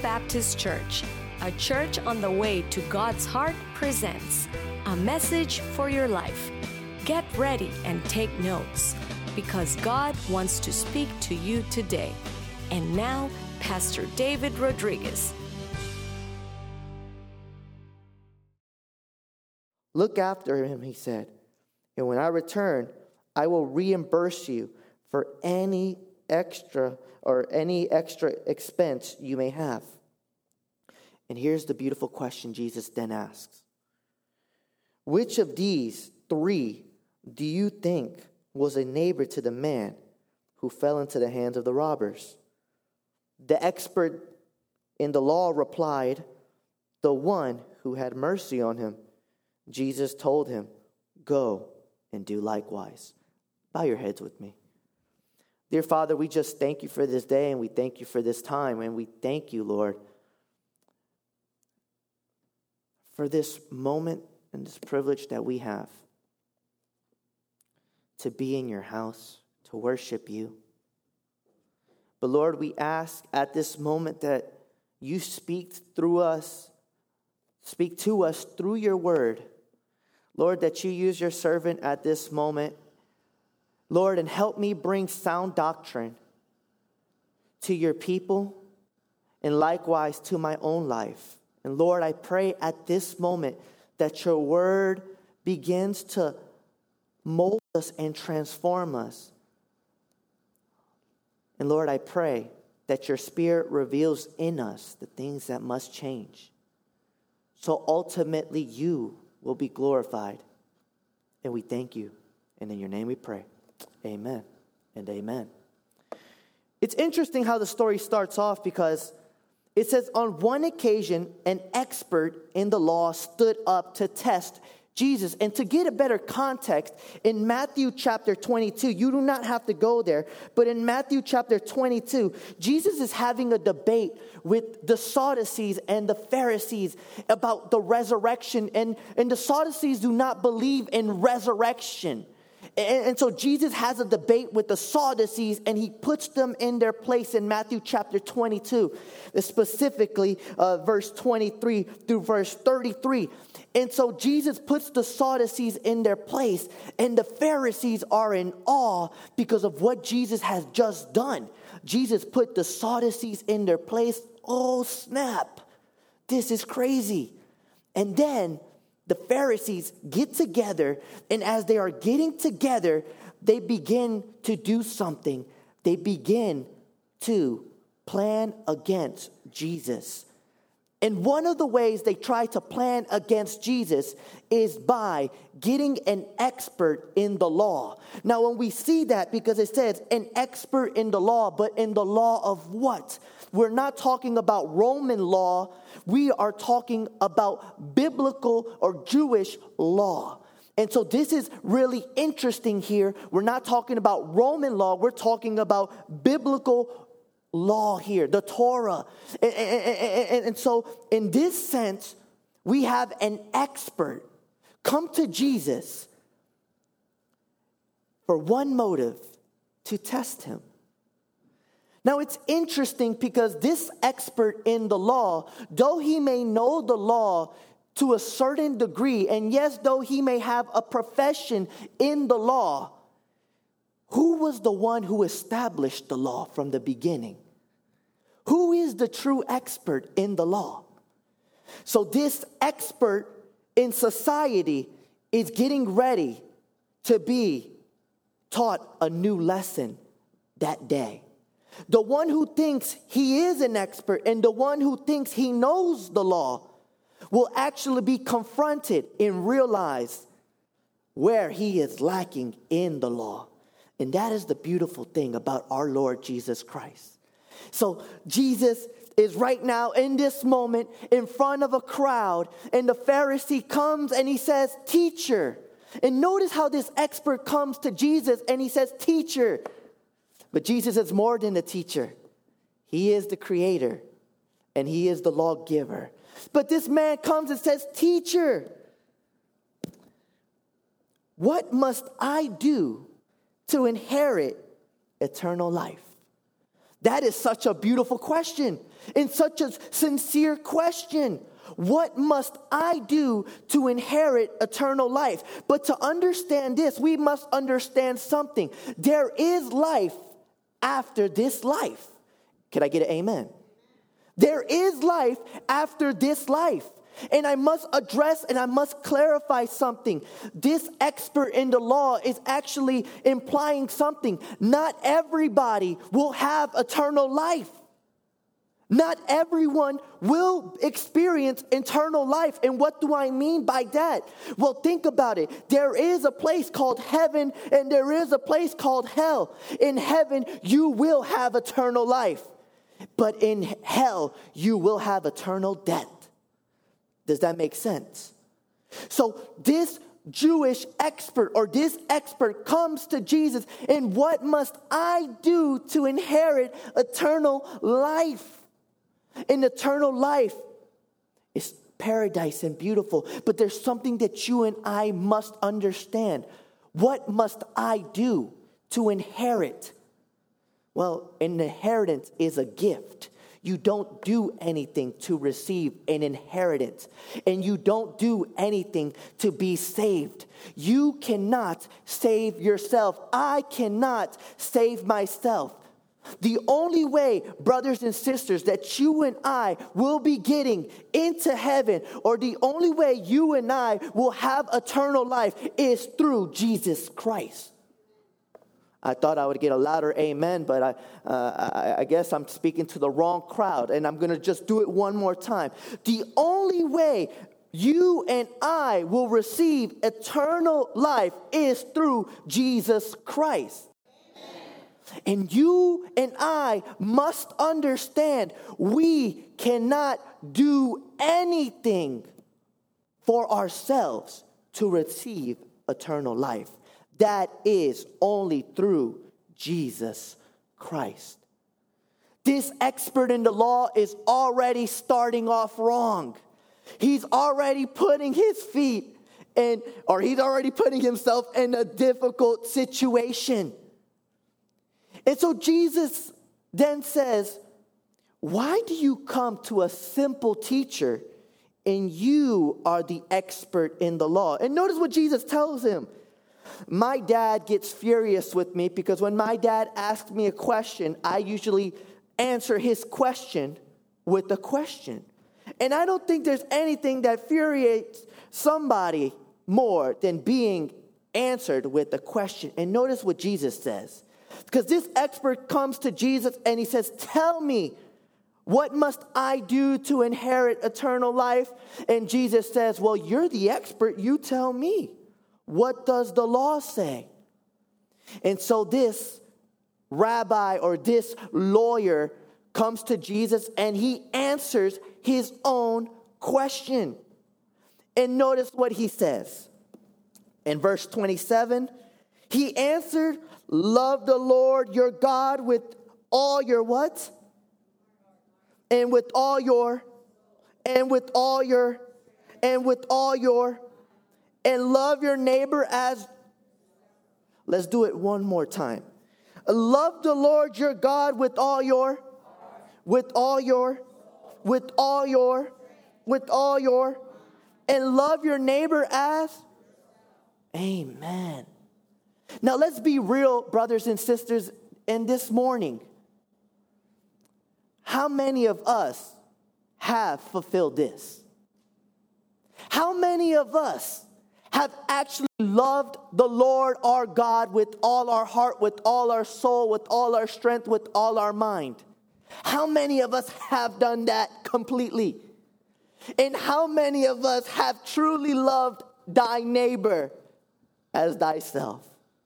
Baptist Church, a church on the way to God's heart, presents a message for your life. Get ready and take notes, because God wants to speak to you today. And now, Pastor David Rodriguez. Look after him, he said, and when I return, I will reimburse you for any extra expense you may have. And here's the beautiful question Jesus then asks. Which of these three do you think was a neighbor to the man who fell into the hands of the robbers? The expert in the law replied, the one who had mercy on him. Jesus told him, go and do likewise. Bow your heads with me. Dear Father, we just thank you for this day, and we thank you for this time, and we thank you, Lord, for this moment and this privilege that we have to be in your house, to worship you. But Lord, we ask at this moment that you speak to us through your word. Lord, that you use your servant at this moment, Lord, and help me bring sound doctrine to your people and likewise to my own life. And Lord, I pray at this moment that your word begins to mold us and transform us. And Lord, I pray that your spirit reveals in us the things that must change. So ultimately you will be glorified. And we thank you. And in your name we pray. Amen and amen. It's interesting how the story starts off, because it says, on one occasion, an expert in the law stood up to test Jesus. And to get a better context, in Matthew chapter 22, you do not have to go there, but in Matthew chapter 22, Jesus is having a debate with the Sadducees and the Pharisees about the resurrection. And the Sadducees do not believe in resurrection. And so Jesus has a debate with the Sadducees, and he puts them in their place in Matthew chapter 22, specifically verse 23 through verse 33. And so Jesus puts the Sadducees in their place, and the Pharisees are in awe because of what Jesus has just done. Jesus put the Sadducees in their place. Oh, snap. This is crazy. And then the Pharisees get together, and as they are getting together, they begin to do something. They begin to plan against Jesus. And one of the ways they try to plan against Jesus is by getting an expert in the law. Now, when we see that, because it says an expert in the law, but in the law of what? We're not talking about Roman law. We are talking about biblical or Jewish law. And so this is really interesting here. We're not talking about Roman law. We're talking about biblical law here, the Torah. And so in this sense, we have an expert come to Jesus for one motive: to test him. Now, it's interesting because this expert in the law, though he may know the law to a certain degree, and yes, though he may have a profession in the law, who was the one who established the law from the beginning? Who is the true expert in the law? So this expert in society is getting ready to be taught a new lesson that day. The one who thinks he is an expert and the one who thinks he knows the law will actually be confronted and realize where he is lacking in the law. And that is the beautiful thing about our Lord Jesus Christ. So Jesus is right now in this moment in front of a crowd, and the Pharisee comes and he says, teacher. And notice how this expert comes to Jesus and he says, teacher. But Jesus is more than a teacher. He is the creator and he is the lawgiver. But this man comes and says, teacher, what must I do to inherit eternal life? That is such a beautiful question and such a sincere question. What must I do to inherit eternal life? But to understand this, we must understand something. There is life after this life. Can I get an amen? There is life after this life. And I must address and I must clarify something. This expert in the law is actually implying something. Not everybody will have eternal life. Not everyone will experience eternal life. And what do I mean by that? Well, think about it. There is a place called heaven and there is a place called hell. In heaven, you will have eternal life. But in hell, you will have eternal death. Does that make sense? So this Jewish expert or this expert comes to Jesus, and what must I do to inherit eternal life? And eternal life is paradise and beautiful, but there's something that you and I must understand. What must I do to inherit? Well, an inheritance is a gift. You don't do anything to receive an inheritance, and you don't do anything to be saved. You cannot save yourself. I cannot save myself. The only way, brothers and sisters, that you and I will be getting into heaven, or the only way you and I will have eternal life, is through Jesus Christ. I thought I would get a louder amen, but I guess I'm speaking to the wrong crowd, and I'm going to just do it one more time. The only way you and I will receive eternal life is through Jesus Christ. And you and I must understand we cannot do anything for ourselves to receive eternal life. That is only through Jesus Christ. This expert in the law is already starting off wrong. He's already putting his feet in, or he's already putting himself in a difficult situation. And so Jesus then says, why do you come to a simple teacher and you are the expert in the law? And notice what Jesus tells him. My dad gets furious with me because when my dad asks me a question, I usually answer his question with a question. And I don't think there's anything that infuriates somebody more than being answered with a question. And notice what Jesus says. Because this expert comes to Jesus and he says, tell me, what must I do to inherit eternal life? And Jesus says, well, you're the expert. You tell me. What does the law say? And so this rabbi or this lawyer comes to Jesus and he answers his own question. And notice what he says. In verse 27, he answered, love the Lord your God with all your what? And with all your, and with all your, and with all your, and love your neighbor as, let's do it one more time. Love the Lord your God with all your, with all your, with all your, with all your, and love your neighbor as, amen. Now let's be real, brothers and sisters, in this morning. How many of us have fulfilled this? How many of us have actually loved the Lord our God with all our heart, with all our soul, with all our strength, with all our mind? How many of us have done that completely? And how many of us have truly loved thy neighbor as thyself?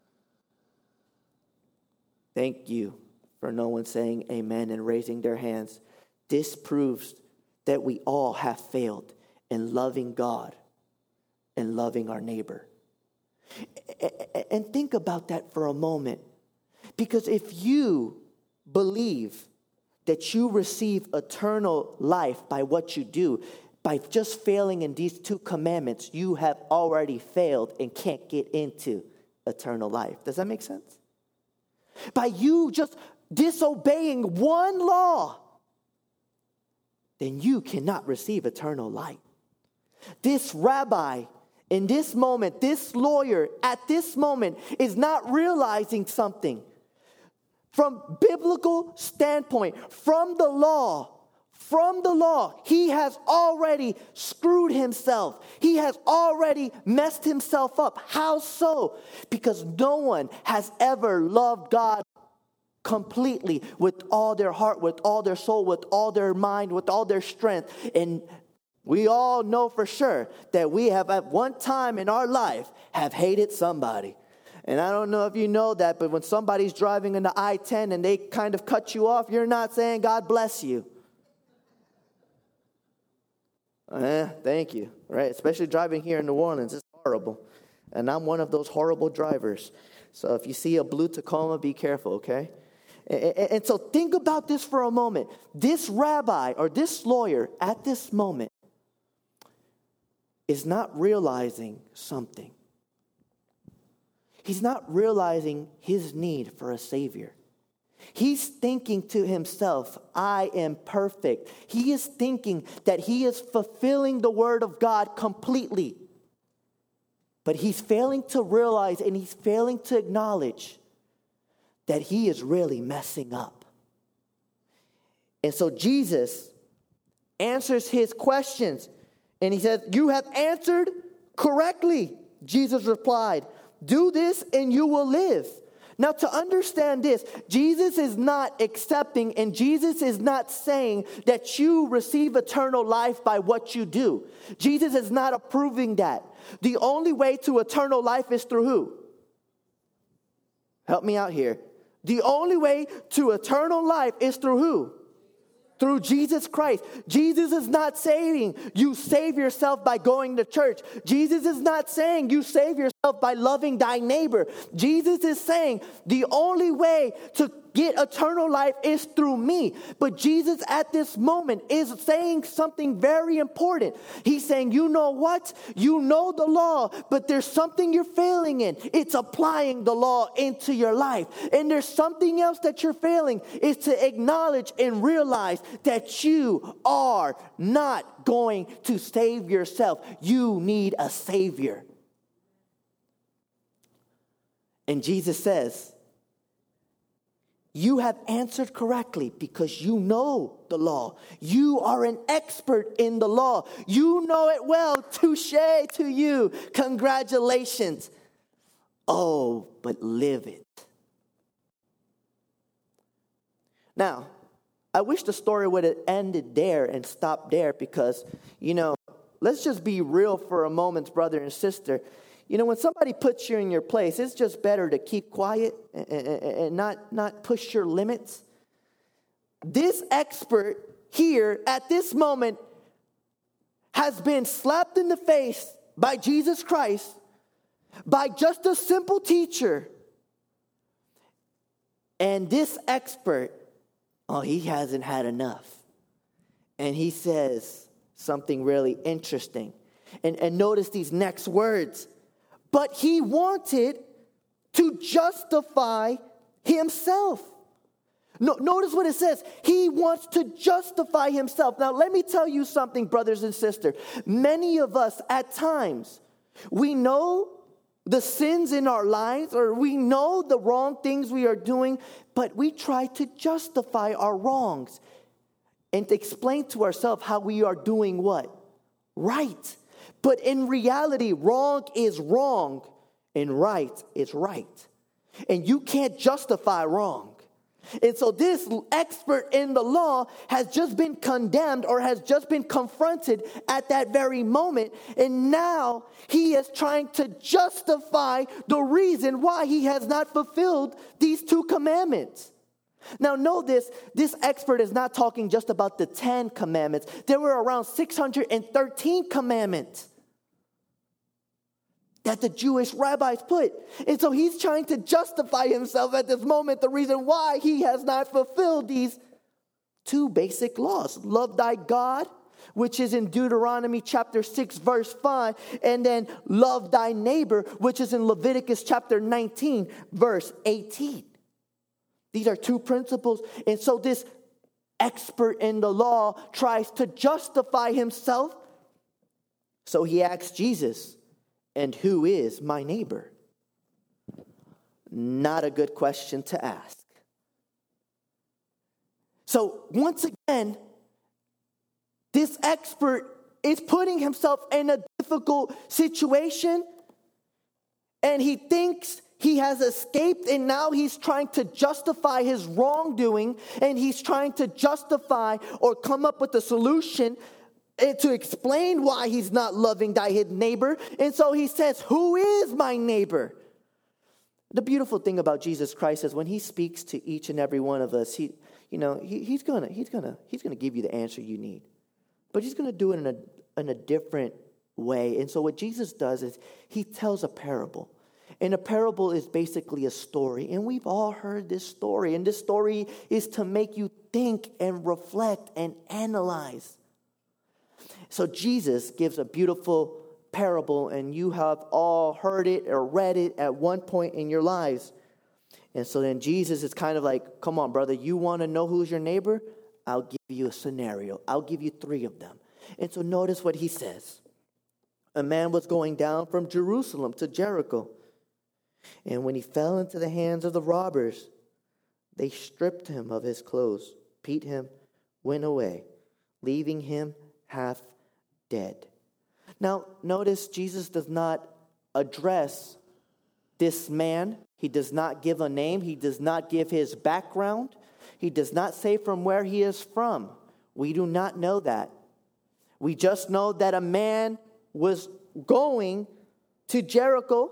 Thank you for no one saying amen and raising their hands. This proves that we all have failed in loving God and loving our neighbor. And think about that for a moment. Because if you believe that you receive eternal life by what you do, by just failing in these two commandments, you have already failed and can't get into eternal life. Does that make sense? By you just disobeying one law, then you cannot receive eternal life. This rabbi in this moment, this lawyer at this moment is not realizing something. From biblical standpoint, from the law, he has already screwed himself. He has already messed himself up. How so? Because no one has ever loved God completely with all their heart, with all their soul, with all their mind, with all their strength. And we all know for sure that we have at one time in our life have hated somebody. And I don't know if you know that, but when somebody's driving in the I-10 and they kind of cut you off, you're not saying God bless you. Thank you, right? Especially driving here in New Orleans, it's horrible. And I'm one of those horrible drivers. So if you see a blue Tacoma, be careful, okay? And so think about this for a moment. This rabbi or this lawyer at this moment is not realizing something. He's not realizing his need for a Savior. He's thinking to himself, I am perfect. He is thinking that he is fulfilling the word of God completely. But he's failing to realize and he's failing to acknowledge that he is really messing up. And so Jesus answers his questions. And he says, you have answered correctly. Jesus replied, do this and you will live. Now, to understand this, Jesus is not accepting and Jesus is not saying that you receive eternal life by what you do. Jesus is not approving that. The only way to eternal life is through who? Help me out here. The only way to eternal life is through who? Through Jesus Christ. Jesus is not saying you save yourself by going to church. Jesus is not saying you save yourself by loving thy neighbor. Jesus is saying the only way to get eternal life is through me. But Jesus at this moment is saying something very important. He's saying, you know what? You know the law, but there's something you're failing in. It's applying the law into your life. And there's something else that you're failing is to acknowledge and realize that you are not going to save yourself. You need a Savior. And Jesus says, you have answered correctly because you know the law. You are an expert in the law. You know it well. Touche to you. Congratulations. Oh, but live it. Now, I wish the story would have ended there and stopped there because, let's just be real for a moment, brother and sister. When somebody puts you in your place, it's just better to keep quiet and not push your limits. This expert here at this moment has been slapped in the face by Jesus Christ, by just a simple teacher. And this expert, he hasn't had enough. And he says something really interesting. And notice these next words. But he wanted to justify himself. Notice what it says. He wants to justify himself. Now, let me tell you something, brothers and sisters. Many of us, at times, we know the sins in our lives, or we know the wrong things we are doing, but we try to justify our wrongs and to explain to ourselves how we are doing what? Right. But in reality, wrong is wrong and right is right. And you can't justify wrong. And so this expert in the law has just been condemned or has just been confronted at that very moment. And now he is trying to justify the reason why he has not fulfilled these 2 commandments. Now know this expert is not talking just about the 10 commandments. There were around 613 commandments that the Jewish rabbis put. And so he's trying to justify himself at this moment, the reason why he has not fulfilled these 2 basic laws. Love thy God, which is in Deuteronomy chapter 6, verse 5, and then love thy neighbor, which is in Leviticus chapter 19, verse 18. These are two principles. And so this expert in the law tries to justify himself. So he asks Jesus, and who is my neighbor? Not a good question to ask. So once again, this expert is putting himself in a difficult situation, and he thinks he has escaped, and now he's trying to justify his wrongdoing, and he's trying to justify or come up with a solution to explain why he's not loving his neighbor. And so he says, who is my neighbor? The beautiful thing about Jesus Christ is when he speaks to each and every one of us, he's gonna give you the answer you need, but he's gonna do it in a different way. And so what Jesus does is he tells a parable. And a parable is basically a story. And we've all heard this story. And this story is to make you think and reflect and analyze. So Jesus gives a beautiful parable, and you have all heard it or read it at one point in your lives. And so then Jesus is kind of like, come on, brother, you want to know who's your neighbor? I'll give you a scenario. I'll give you 3 of them. And so notice what he says. A man was going down from Jerusalem to Jericho. And when he fell into the hands of the robbers, they stripped him of his clothes, beat him, went away, leaving him half dead. Now, notice Jesus does not address this man. He does not give a name. He does not give his background. He does not say from where he is from. We do not know that. We just know that a man was going to Jericho.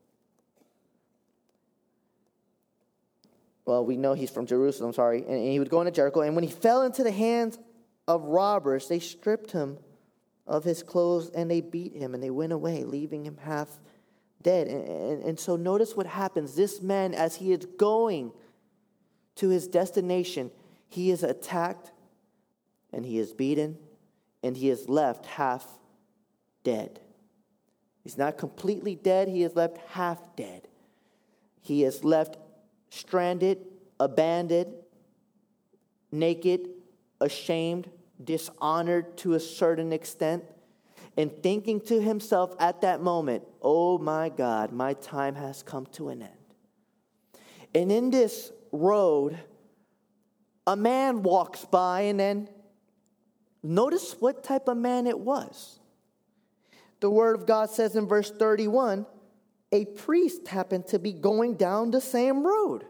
Well, we know he's from Jerusalem, and he was going to Jericho. And when he fell into the hands of robbers, they stripped him of his clothes, and they beat him, and they went away, leaving him half dead. And so notice what happens. This man, as he is going to his destination, he is attacked, and he is beaten, and he is left half dead. He's not completely dead. He is left half dead. He is left stranded, abandoned, naked, ashamed, dishonored to a certain extent, and thinking to himself at that moment, oh my God, my time has come to an end. And in this road, a man walks by, and then notice what type of man it was. The word of God says in verse 31, a priest happened to be going down the same road.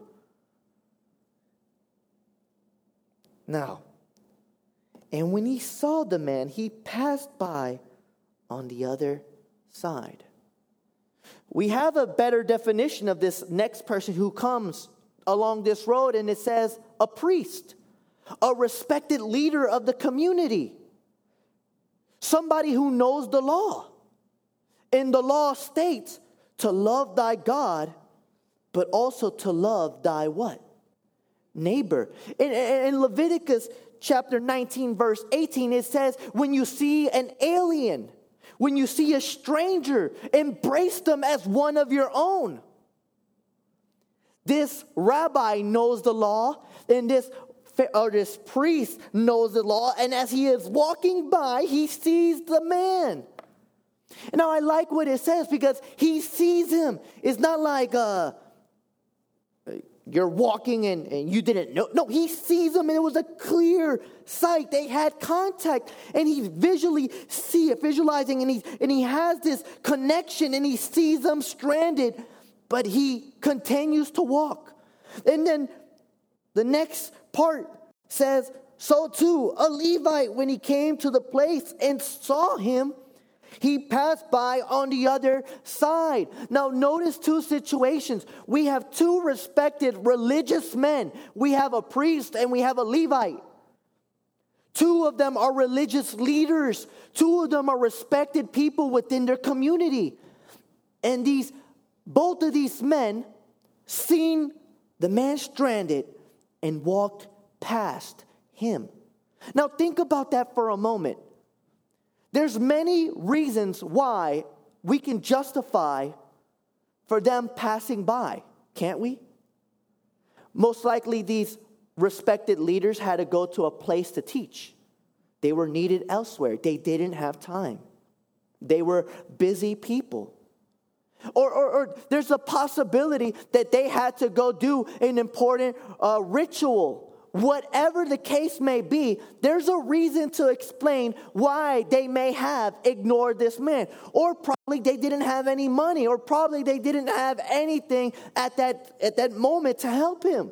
Now, and when he saw the man, he passed by on the other side. We have a better definition of this next person who comes along this road, and it says a priest, a respected leader of the community, somebody who knows the law. And the law states to love thy God, but also to love thy what? Neighbor. In Leviticus chapter 19, verse 18, it says, when you see an alien, when you see a stranger, embrace them as one of your own. This rabbi knows the law, and this priest knows the law, and as he is walking by, he sees the man. And now I like what it says, because he sees him. It's not like you're walking and you didn't know. No, he sees him, and it was a clear sight. They had contact, and he's visualizing, and he has this connection, and he sees them stranded, but he continues to walk. And then the next part says, so too, a Levite, when he came to the place and saw him, he passed by on the other side. Now, notice 2 situations. We have 2 respected religious men. We have a priest and we have a Levite. 2 of them are religious leaders. 2 of them are respected people within their community. And both of these men seen the man stranded and walked past him. Now, think about that for a moment. There's many reasons why we can justify for them passing by, can't we? Most likely these respected leaders had to go to a place to teach. They were needed elsewhere. They didn't have time. They were busy people. Or there's a possibility that they had to go do an important ritual. Whatever the case may be, there's a reason to explain why they may have ignored this man. Or probably they didn't have any money, or probably they didn't have anything at that moment to help him.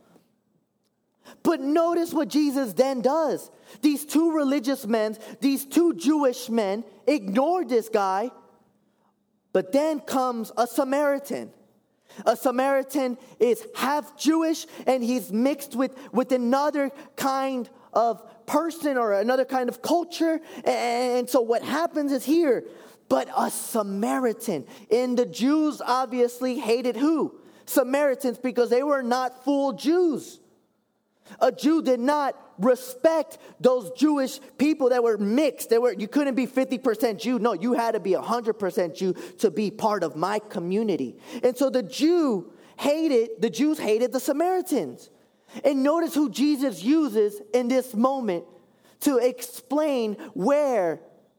But notice what Jesus then does. These two religious men, these two Jewish men, ignored this guy. But then comes a Samaritan. A Samaritan is half Jewish, and he's mixed with another kind of person or another kind of culture. And so what happens is here, but a Samaritan. And the Jews obviously hated who? Samaritans, because they were not full Jews. A Jew did not respect those Jewish people that were mixed. You couldn't be 50% Jew. No, you had to be 100% Jew to be part of my community. And so the Jews hated the Samaritans. And notice who Jesus uses in this moment to explain where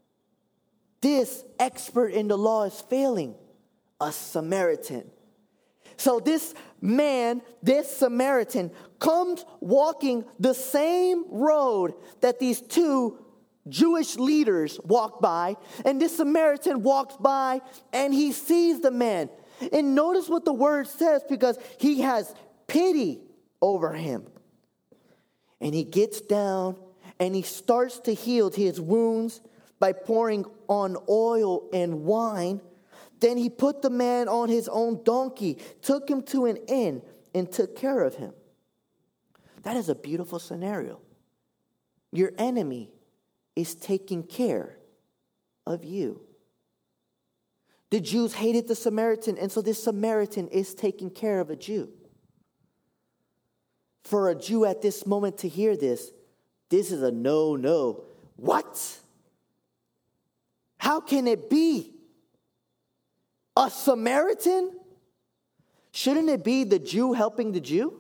this expert in the law is failing. A Samaritan. So this man, this Samaritan, comes walking the same road that these two Jewish leaders walked by. And this Samaritan walks by and he sees the man. And notice what the word says, because he has pity over him. And he gets down and he starts to heal his wounds by pouring on oil and wine. Then he put the man on his own donkey, took him to an inn, and took care of him. That is a beautiful scenario. Your enemy is taking care of you. The Jews hated the Samaritan, and so this Samaritan is taking care of a Jew. For a Jew at this moment to hear this is a no. What? How can it be? A Samaritan? Shouldn't it be the Jew helping the Jew?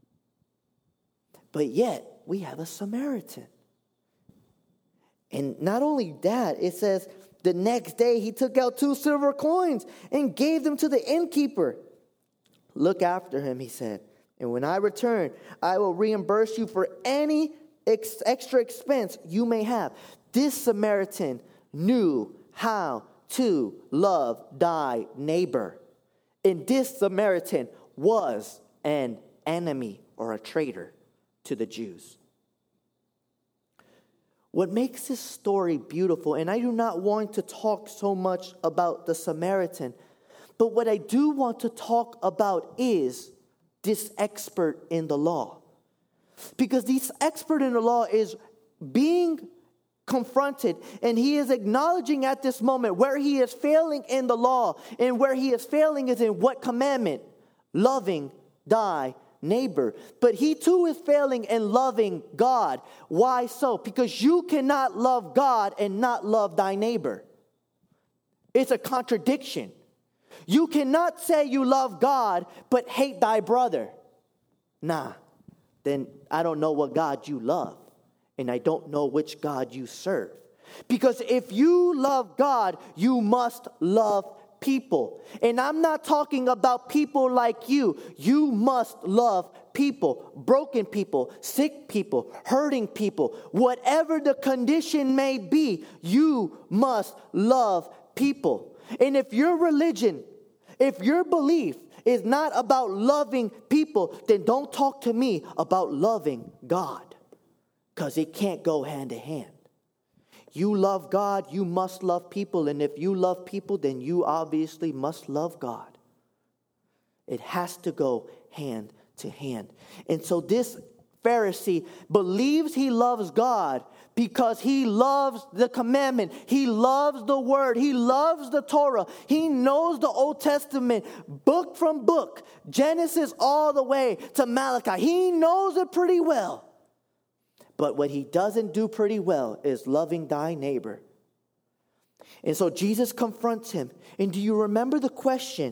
But yet, we have a Samaritan. And not only that, it says, the next day he took out 2 silver coins and gave them to the innkeeper. Look after him, he said, and when I return, I will reimburse you for any extra expense you may have. This Samaritan knew how to love thy neighbor. And this Samaritan was an enemy or a traitor to the Jews. What makes this story beautiful, and I do not want to talk so much about the Samaritan, but what I do want to talk about is this expert in the law. Because this expert in the law is being confronted, and he is acknowledging at this moment where he is failing in the law, and where he is failing is in what commandment? Loving thy neighbor. But he too is failing in loving God. Why so? Because you cannot love God and not love thy neighbor. It's a contradiction. You cannot say you love God but hate thy brother. Nah, then I don't know what God you love. And I don't know which God you serve. Because if you love God, you must love people. And I'm not talking about people like you. You must love people, broken people, sick people, hurting people. Whatever the condition may be, you must love people. And if your religion, if your belief is not about loving people, then don't talk to me about loving God. Because it can't go hand in hand. You love God, you must love people. And if you love people, then you obviously must love God. It has to go hand to hand. And so this Pharisee believes he loves God because he loves the commandment. He loves the word. He loves the Torah. He knows the Old Testament book from book, Genesis all the way to Malachi. He knows it pretty well. But what he doesn't do pretty well is loving thy neighbor. And so Jesus confronts him. And do you remember the question?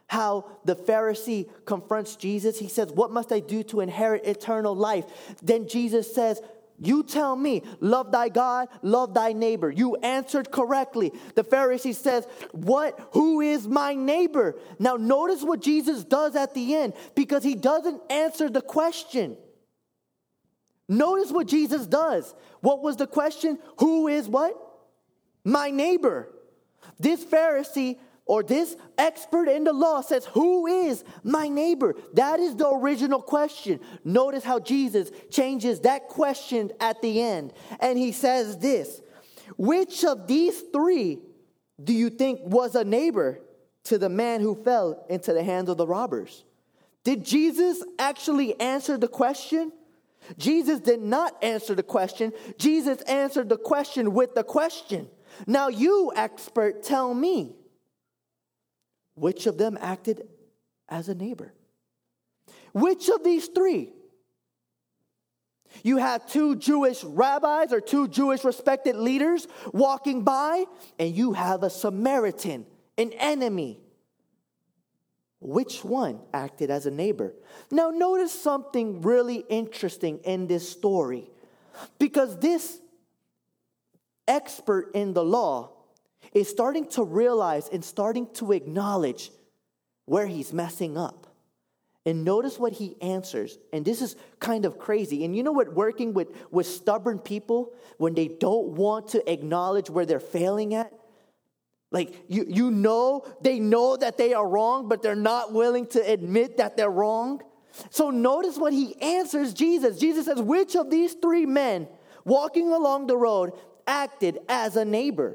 how the Pharisee confronts Jesus. He says, what must I do to inherit eternal life? Then Jesus says, you tell me, love thy God, love thy neighbor. You answered correctly. The Pharisee says, who is my neighbor? Now notice what Jesus does at the end, because he doesn't answer the question. Notice what Jesus does. What was the question? Who is what? My neighbor. This Pharisee or this expert in the law says, who is my neighbor? That is the original question. Notice how Jesus changes that question at the end. And he says this, which of these three do you think was a neighbor to the man who fell into the hands of the robbers? Did Jesus actually answer the question? Jesus did not answer the question. Jesus answered the question with the question. Now you, expert, tell me, which of them acted as a neighbor? Which of these three? You had two Jewish rabbis or two Jewish respected leaders walking by, and you have a Samaritan, an enemy. Which one acted as a neighbor? Now notice something really interesting in this story, because this expert in the law is starting to realize and starting to acknowledge where he's messing up. And notice what he answers. And this is kind of crazy. And you know what, working with stubborn people, when they don't want to acknowledge where they're failing at, like they know that they are wrong, but they're not willing to admit that they're wrong. So notice what he answers Jesus. Jesus says, which of these three men walking along the road acted as a neighbor?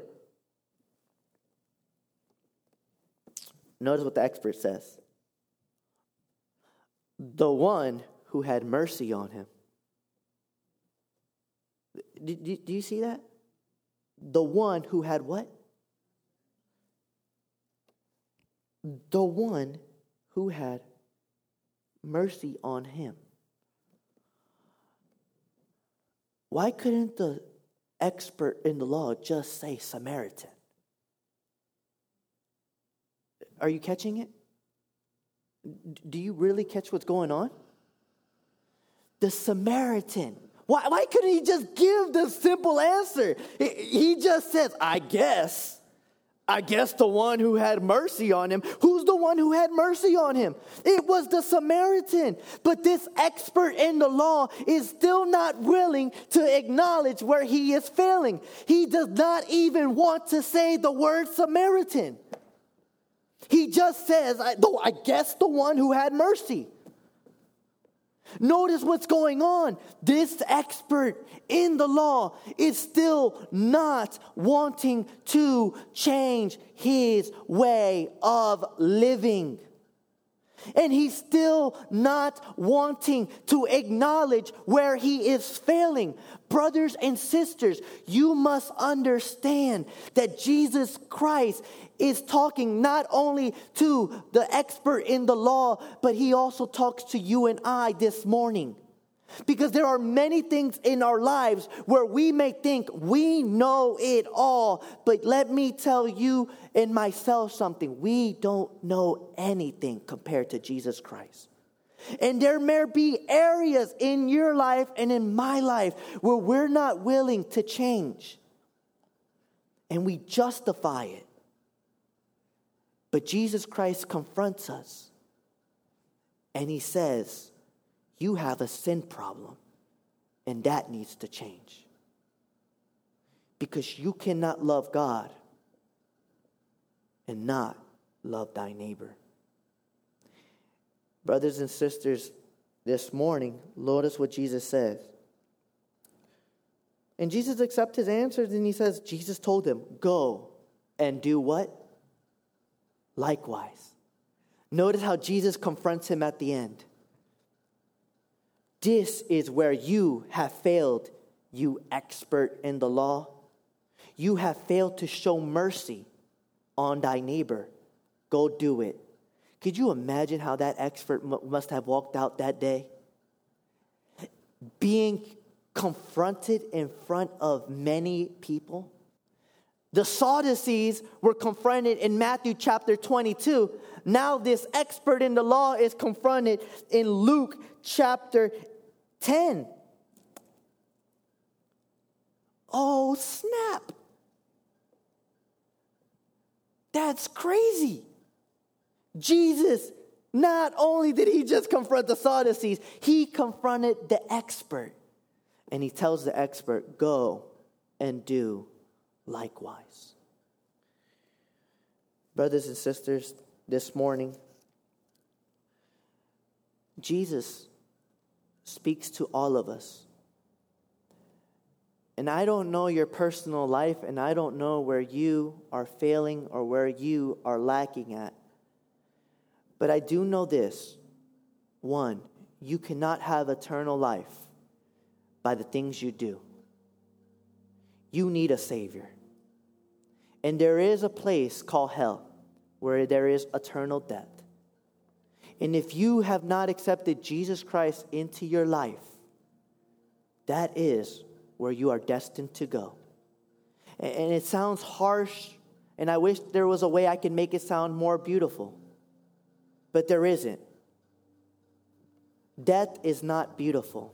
Notice what the expert says. The one who had mercy on him. Do you see that? The one who had what? The one who had mercy on him. Why couldn't the expert in the law just say Samaritan? Are you catching it? Do you really catch what's going on? The Samaritan. Why couldn't he just give the simple answer? He just says, I guess the one who had mercy on him. Who's the one who had mercy on him? It was the Samaritan. But this expert in the law is still not willing to acknowledge where he is failing. He does not even want to say the word Samaritan. He just says, I guess the one who had mercy. Notice what's going on. This expert in the law is still not wanting to change his way of living. And he's still not wanting to acknowledge where he is failing. Brothers and sisters, you must understand that Jesus Christ is talking not only to the expert in the law, but he also talks to you and I this morning. Because there are many things in our lives where we may think we know it all. But let me tell you and myself something. We don't know anything compared to Jesus Christ. And there may be areas in your life and in my life where we're not willing to change. And we justify it. But Jesus Christ confronts us. And he says, you have a sin problem, and that needs to change. Because you cannot love God and not love thy neighbor. Brothers and sisters, this morning, notice what Jesus says. And Jesus accepts his answers, and he says, Jesus told him, go and do what? Likewise. Notice how Jesus confronts him at the end. This is where you have failed, you expert in the law. You have failed to show mercy on thy neighbor. Go do it. Could you imagine how that expert must have walked out that day? Being confronted in front of many people. The Sadducees were confronted in Matthew chapter 22. Now this expert in the law is confronted in Luke chapter 10. Oh, snap. That's crazy. Jesus, not only did he just confront the Sadducees, he confronted the expert. And he tells the expert, go and do likewise. Brothers and sisters, this morning, Jesus speaks to all of us. And I don't know your personal life, and I don't know where you are failing or where you are lacking at. But I do know this. One, you cannot have eternal life by the things you do. You need a Savior. And there is a place called hell where there is eternal death. And if you have not accepted Jesus Christ into your life, that is where you are destined to go. And it sounds harsh, and I wish there was a way I could make it sound more beautiful. But there isn't. Death is not beautiful.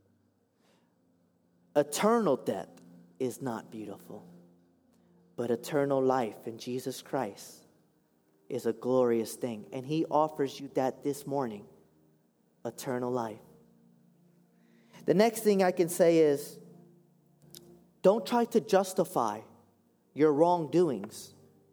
Eternal death is not beautiful. But eternal life in Jesus Christ is a glorious thing. And he offers you that this morning. Eternal life. The next thing I can say is, don't try to justify your wrongdoings.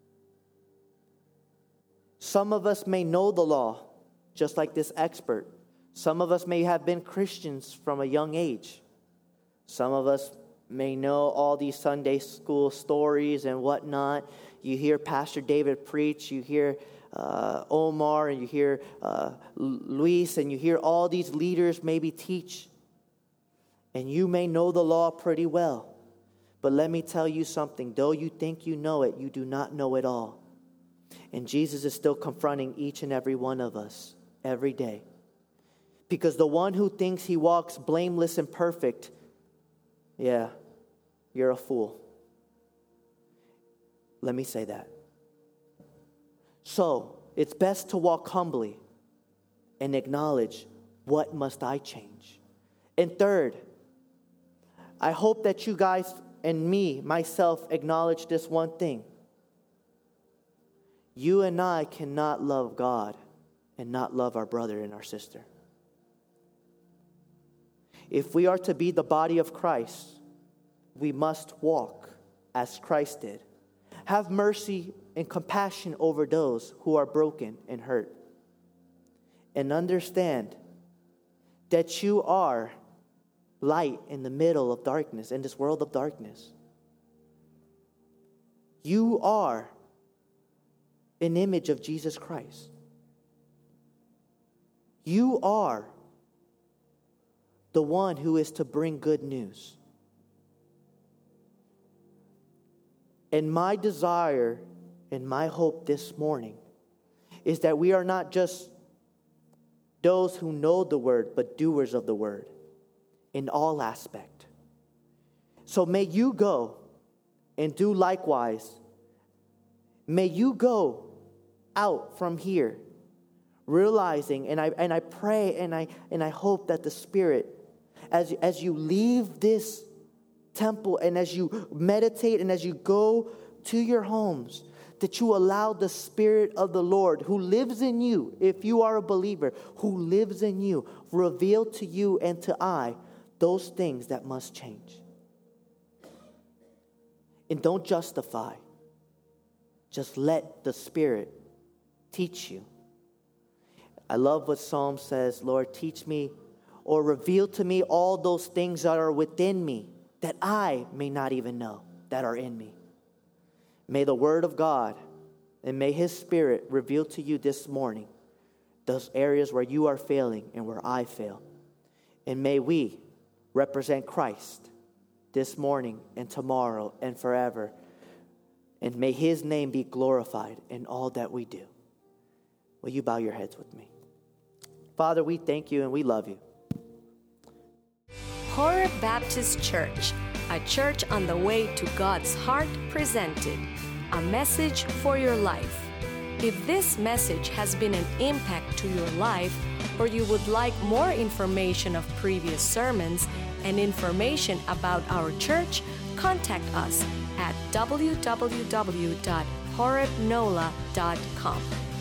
Some of us may know the law, just like this expert. Some of us may have been Christians from a young age. Some of us may know all these Sunday school stories and whatnot. You hear Pastor David preach, you hear Omar, and you hear Luis, and you hear all these leaders maybe teach. And you may know the law pretty well. But let me tell you something. Though you think you know it, you do not know it all. And Jesus is still confronting each and every one of us every day. Because the one who thinks he walks blameless and perfect, yeah, you're a fool. Let me say that. So, it's best to walk humbly and acknowledge, what must I change? And third, I hope that you guys and me, myself, acknowledge this one thing. You and I cannot love God and not love our brother and our sister. If we are to be the body of Christ, we must walk as Christ did. Have mercy and compassion over those who are broken and hurt. And understand that you are light in the middle of darkness, in this world of darkness. You are an image of Jesus Christ. You are the one who is to bring good news. And my desire and my hope this morning is that we are not just those who know the word, but doers of the word in all aspect. So may you go and do likewise. May you go out from here realizing, and I pray and I hope that the Spirit, as you leave this temple and as you meditate and as you go to your homes, that you allow the Spirit of the Lord who lives in you, if you are a believer, who lives in you, reveal to you and to I those things that must change. And don't justify. Just let the Spirit teach you. I love what Psalm says, Lord, teach me or reveal to me all those things that are within me that I may not even know that are in me. May the Word of God and may His Spirit reveal to you this morning those areas where you are failing and where I fail. And may we represent Christ this morning and tomorrow and forever. And may His name be glorified in all that we do. Will you bow your heads with me? Father, we thank you and we love you. Horeb Baptist Church, A Church on the Way to God's Heart presented A Message for Your Life. If this message has been an impact to your life, or you would like more information of previous sermons and information about our church, contact us at www.horebnola.com.